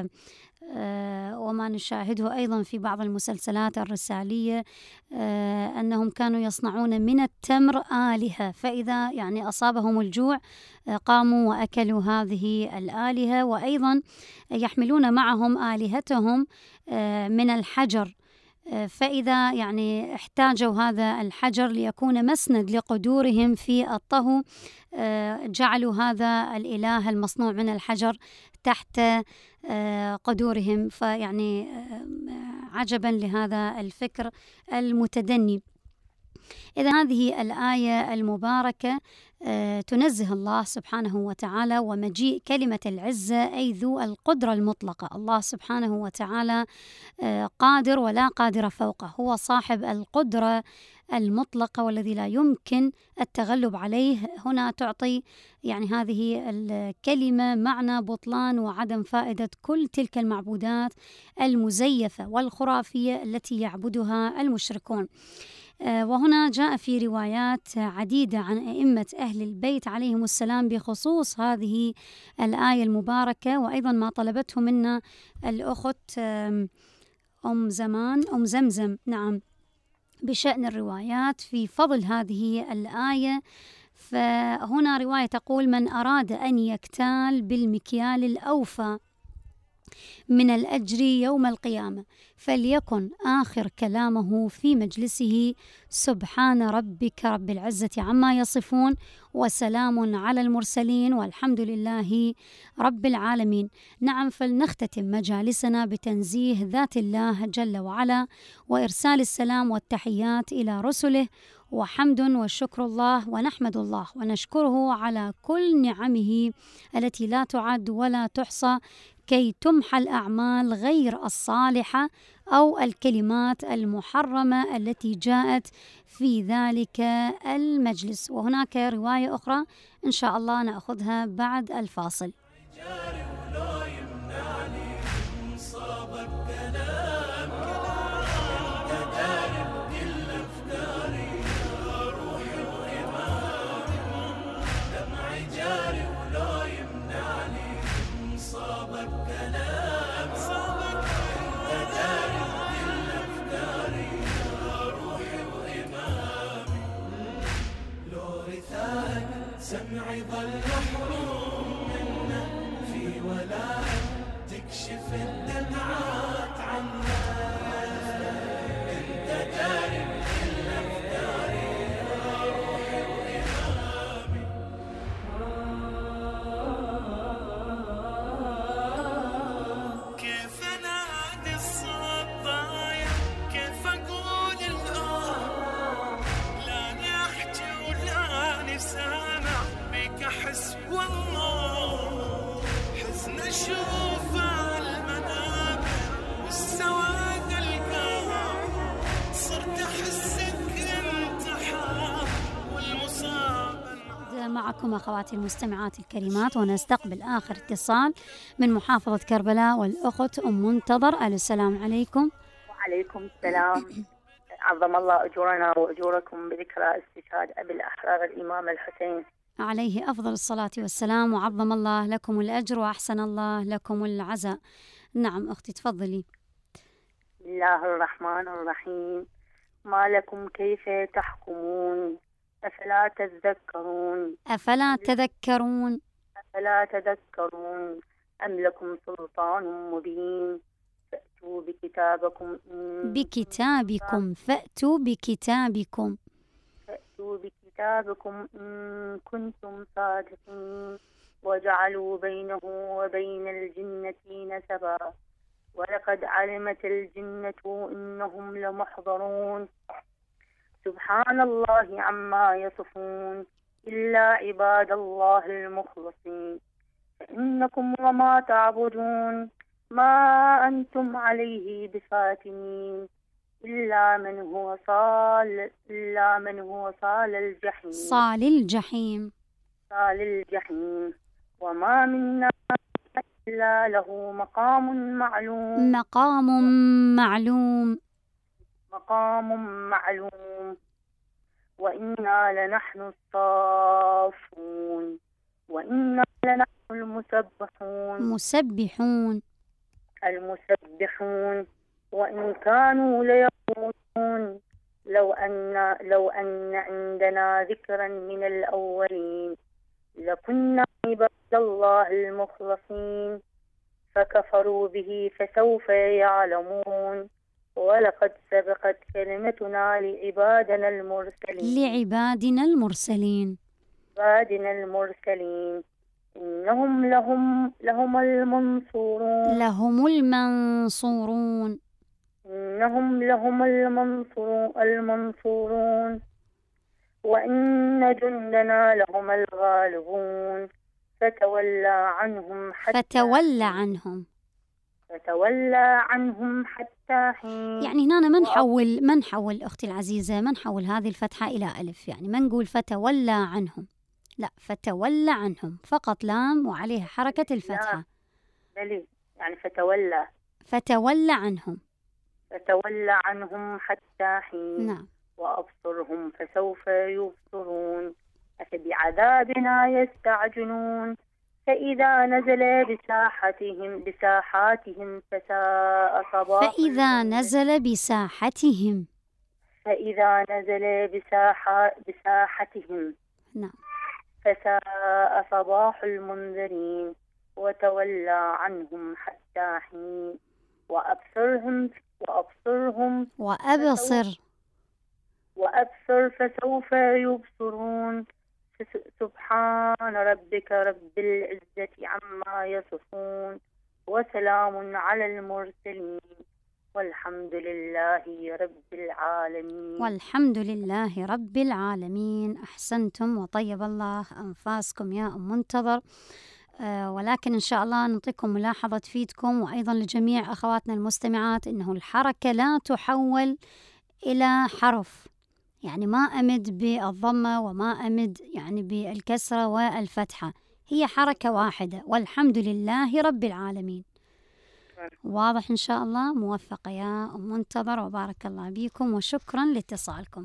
آه وما نشاهده أيضا في بعض المسلسلات الرسالية آه أنهم كانوا يصنعون من التمر آلهة، فإذا يعني أصابهم الجوع آه قاموا وأكلوا هذه الآلهة، وأيضا يحملون معهم آلهتهم آه من الحجر، فإذا يعني احتاجوا هذا الحجر ليكون مسند لقدورهم في الطهو جعلوا هذا الإله المصنوع من الحجر تحت قدورهم. فيعني عجبا لهذا الفكر المتدني. إذا هذه الآية المباركة تنزه الله سبحانه وتعالى ومجيء كلمة العزة أي ذو القدرة المطلقة. الله سبحانه وتعالى قادر ولا قادر فوقه، هو صاحب القدرة المطلقة والذي لا يمكن التغلب عليه. هنا تعطي يعني هذه الكلمة معنى بطلان وعدم فائدة كل تلك المعبودات المزيفة والخرافية التي يعبدها المشركون. وهنا جاء في روايات عديدة عن أئمة أهل البيت عليهم السلام بخصوص هذه الآية المباركة، وأيضا ما طلبته منا الأخت أم زمان أم زمزم نعم بشأن الروايات في فضل هذه الآية. فهنا رواية تقول من أراد أن يكتال بالمكيال الأوفى من الأجر يوم القيامة. فليكن آخر كلامه في مجلسه: سبحان ربك رب العزة عما يصفون وسلام على المرسلين والحمد لله رب العالمين. نعم، فلنختتم مجالسنا بتنزيه ذات الله جل وعلا وإرسال السلام والتحيات إلى رسله، وحمد والشكر الله، ونحمد الله ونشكره على كل نعمه التي لا تعد ولا تحصى، كي تمحى الأعمال غير الصالحة أو الكلمات المحرمة التي جاءت في ذلك المجلس. وهناك رواية أخرى إن شاء الله نأخذها بعد الفاصل. سمعي ظل محروم منه في ولاء تكشف الدمعات عنا، انت داري بكل افكاري يا روحي وامامي. كيف انادي الصوت ضايع، كيف اقول الآه، لاني احكي ولاني سامع بك احس والله، حزن اشوف المنام والسواد القاع، صرت احسك انت حار والمصاب. معكم أخواتي المستمعات الكريمات، ونستقبل آخر اتصال من محافظة كربلاء والأخت أم منتظر. السلام عليكم. وعليكم السلام. عظم الله أجورنا وأجوركم بذكرى استشهاد أبي الأحرار الإمام الحسين عليه أفضل الصلاة والسلام، وعظم الله لكم الأجر وأحسن الله لكم العزاء. نعم أختي تفضلي. بسم الله الرحمن الرحيم. ما لكم كيف تحكمون أفلا تذكرون أفلا تذكرون أفلا تذكرون أم لكم سلطان مبين فأتوا بكتابكم إن بكتابكم فأتوا بكتابكم فأتوا بكتابكم إن كنتم صادقين وجعلوا بينه وبين الجنة نسبا ولقد علمت الجنة إنهم لمحضرون سبحان الله عما يصفون إلا عباد الله المخلصين فإنكم وما تعبدون ما أنتم عليه بفاتنين إلا من هو صال إلا من هو صال الجحيم صال الجحيم صال الجحيم وما منا إلا له مقام معلوم مقام معلوم مقام معلوم وإنا لنحن الصافون وإنا لنحن المسبحون مسبحون المسبحون وإن كانوا ليقولون لو أن لو أن عندنا ذكرا من الأولين لكنا عباد الله المخلصين فكفروا به فسوف يعلمون ولقد سبقت كلمتنا لعبادنا المرسلين لعبادنا المرسلين عبادنا المرسلين إنهم لهم لهم المنصورون لهم المنصورون إنهم لهم المنصورون المنصورون وإن جندنا لهم الغالبون فتولى عنهم حتى فتولى عنهم فتولى عنهم حتى حين. يعني هنا ما نحول ما نحول أختي العزيزة ما نحول هذه الفتحة إلى ألف، يعني ما نقول فتولى عنهم، لا فتولى عنهم فقط لام وعليها حركة الفتحة. بلي يعني فتولى فتولى عنهم فتولى عنهم حتى حين. نعم. وأبصرهم فسوف يبصرون أفبعذابنا يستعجلون فإذا نزل بساحتهم بساحاتهم فساء صباح فإذا نزل بساحتهم فإذا نزل بساحة بساحتهم نعم فساء صباح المنذرين وتولى عنهم حتى مفتاحي وأبصرهم وأبصرهم وأبصر وأبصر فسوف يبصرون. سبحان ربك رب العزة عما يصفون وسلام على المرسلين والحمد لله رب العالمين. والحمد لله رب العالمين. أحسنتم وطيب الله أنفاسكم يا أم منتظر. آه ولكن إن شاء الله نعطيكم ملاحظة تفيدكم، وأيضا لجميع أخواتنا المستمعات، إنه الحركة لا تحول إلى حرف، يعني ما أمد بالضمة وما أمد يعني بالكسرة والفتحة، هي حركة واحدة. والحمد لله رب العالمين. واضح إن شاء الله؟ موفقة يا أم منتظر وبارك الله بكم وشكرا لاتصالكم.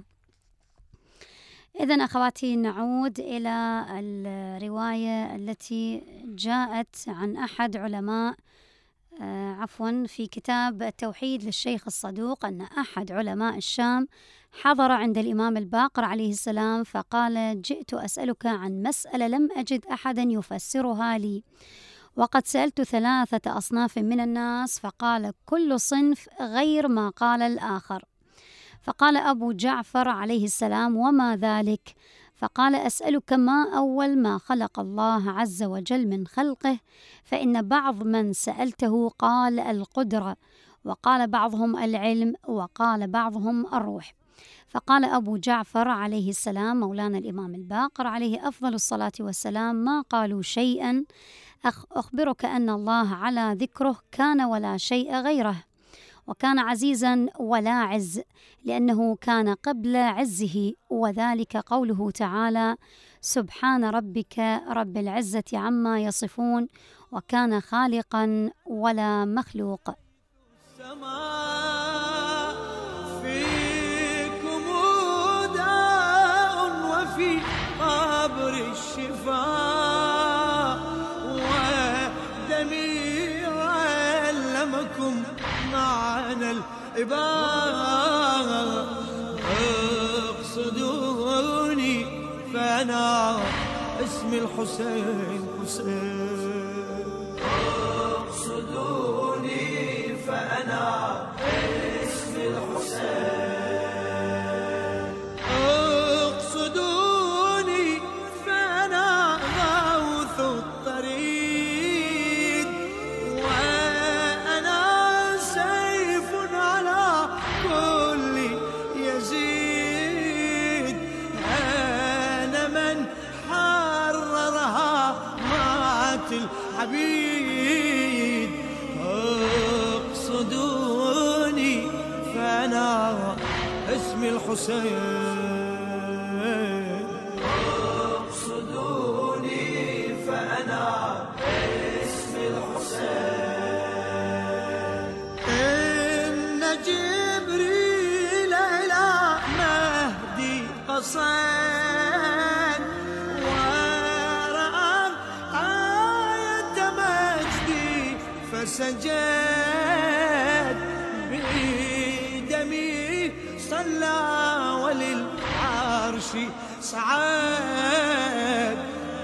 إذن أخواتي نعود إلى الرواية التي جاءت عن أحد علماء آه عفوا في كتاب التوحيد للشيخ الصدوق، أن أحد علماء الشام حضر عند الإمام الباقر عليه السلام فقال: جئت أسألك عن مسألة لم أجد أحدا يفسرها لي، وقد سألت ثلاثة أصناف من الناس فقال كل صنف غير ما قال الآخر. فقال أبو جعفر عليه السلام: وما ذلك؟ فقال: أسألك ما أول ما خلق الله عز وجل من خلقه، فإن بعض من سألته قال القدرة، وقال بعضهم العلم، وقال بعضهم الروح. فقال أبو جعفر عليه السلام مولانا الإمام الباقر عليه أفضل الصلاة والسلام: ما قالوا شيئا أخبرك أن الله على ذكره كان ولا شيء غيره، وكان عزيزا ولا عز، لأنه كان قبل عزه، وذلك قوله تعالى: سبحان ربك رب العزة عما يصفون، وكان خالقا ولا مخلوق. فيكم داء وفي قبر الشفاء، ودمي علمكم معنى العباد. اقصدوني فأنا اسمي الحسين حسين، اقصدوني فأنا اسمي الحسين، اقصدوني فأنا غوث الطريق، وأنا سيف على كل يزيد، أنا من حررها مات الحبيب. اقصدوني فأنا اسمي الحسين، اقصدوني فأنا اسمي الحسين. إن جبريل إلى مهدي قصد، ورأى آية مجدي فسجد، بدمي صلى وللعرش صعد.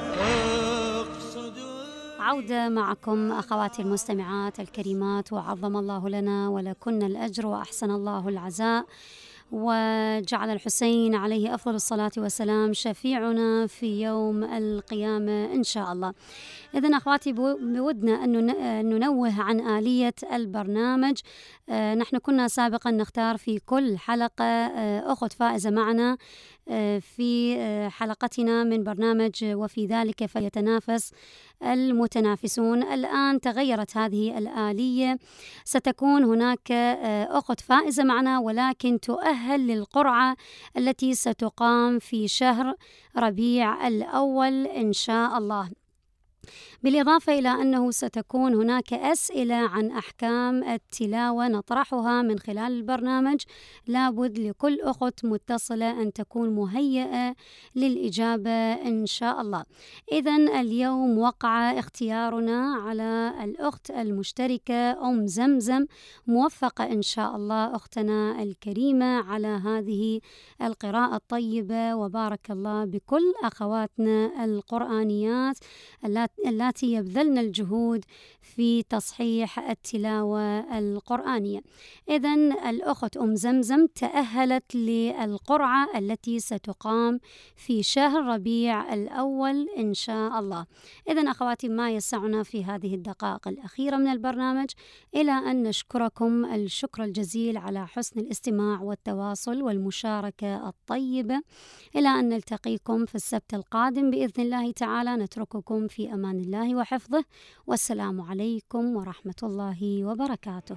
عودة معكم أخواتي المستمعات الكريمات، وعظم الله لنا ولكن الأجر وأحسن الله العزاء، وجعل الحسين عليه أفضل الصلاة والسلام شفيعنا في يوم القيامة إن شاء الله. إذن أخواتي بودنا أن ننوه عن آلية البرنامج. نحن كنا سابقا نختار في كل حلقة أخت فائزة معنا في حلقتنا من برنامج وفي ذلك فليتنافس المتنافسون. الآن تغيرت هذه الآلية، ستكون هناك أخت فائزة معنا ولكن تؤهل للقرعة التي ستقام في شهر ربيع الأول إن شاء الله. بالإضافة إلى أنه ستكون هناك أسئلة عن أحكام التلاوة نطرحها من خلال البرنامج، لابد لكل أخت متصلة أن تكون مهيئة للإجابة إن شاء الله. إذن اليوم وقع اختيارنا على الأخت المشتركة أم زمزم. موفقة إن شاء الله أختنا الكريمة على هذه القراءة الطيبة، وبارك الله بكل أخواتنا القرآنيات اللاتي اللاتي يبذلن الجهود في تصحيح التلاوة القرآنية. إذن الأخت أم زمزم تأهلت للقرعة التي ستقام في شهر ربيع الأول إن شاء الله. إذن أخواتي، ما يسعنا في هذه الدقائق الأخيرة من البرنامج إلى أن نشكركم الشكر الجزيل على حسن الاستماع والتواصل والمشاركة الطيبة، إلى أن نلتقيكم في السبت القادم بإذن الله تعالى. نترككم في أمان الله وحفظه، والسلام عليكم ورحمة الله وبركاته.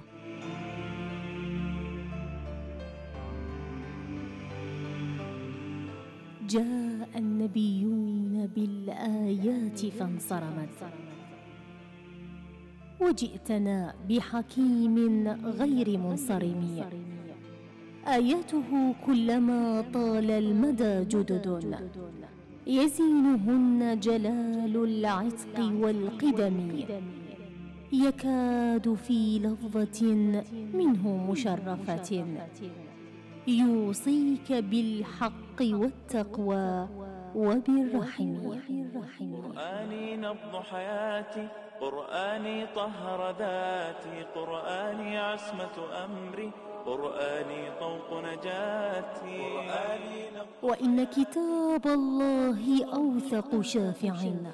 جاء النبيون بالآيات فانصرمت، وجئتنا بحكيم غير منصرم. آياته كلما طال المدى جدد، يزينهن جلال العتق والقدم. يكاد في لفظة منه مشرفة يوصيك بالحق والتقوى وبالرحم. قرآني نبض حياتي، قرآني طهر ذاتي، قرآني عصمة أمري، قرآني طوق نجاتي. وإن كتاب الله أوثق شافع،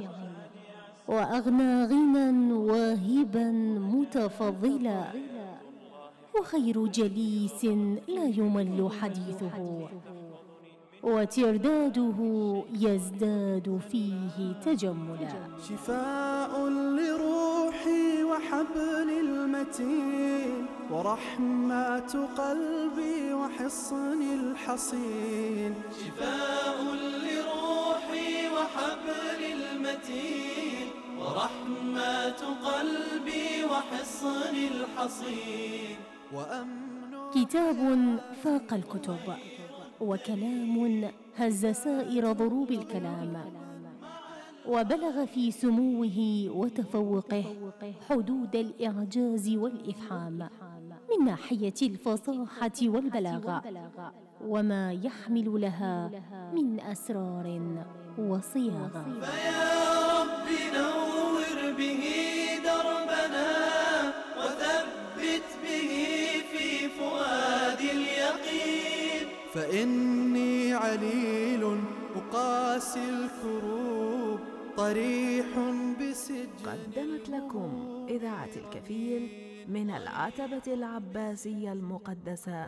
وأغنى غنى واهبا متفضلا، وخير جليس لا يمل حديثه، وترداده يزداد فيه تجملا. شفاء لروحي وحبل المتين، ورحمة قلبي وحصن الحصين. شفاء لروحي وحبل المتين، ورحمة قلبي وحصن الحصين. كتاب فاق الكتب، وكلام هز سائر ضروب الكلام، وبلغ في سموه وتفوقه حدود الإعجاز والإفحام من ناحية الفصاحة والبلاغة، وما يحمل لها من أسرار وصياغة. فيا رب نور به دربنا، وثبت به في فؤاد اليقين. فإني عليل أقاسي الكروب، طريح بسجن. قدمت لكم إذاعة الكفيل من العتبة العباسية المقدسة.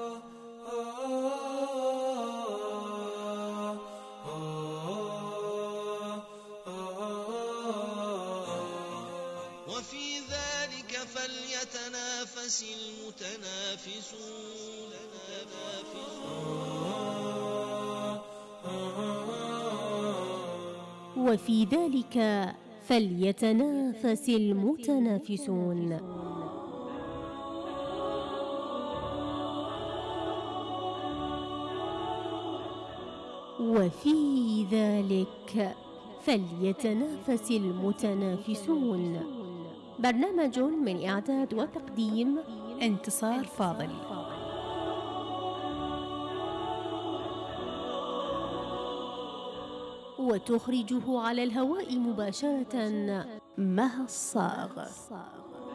وفي ذلك فليتنافس المتنافسون. وفي ذلك فليتنافس المتنافسون. وفي ذلك فليتنافس المتنافسون. برنامج من إعداد وتقديم انتصار فاضل. وتخرجه على الهواء مباشرة مها الصاغ.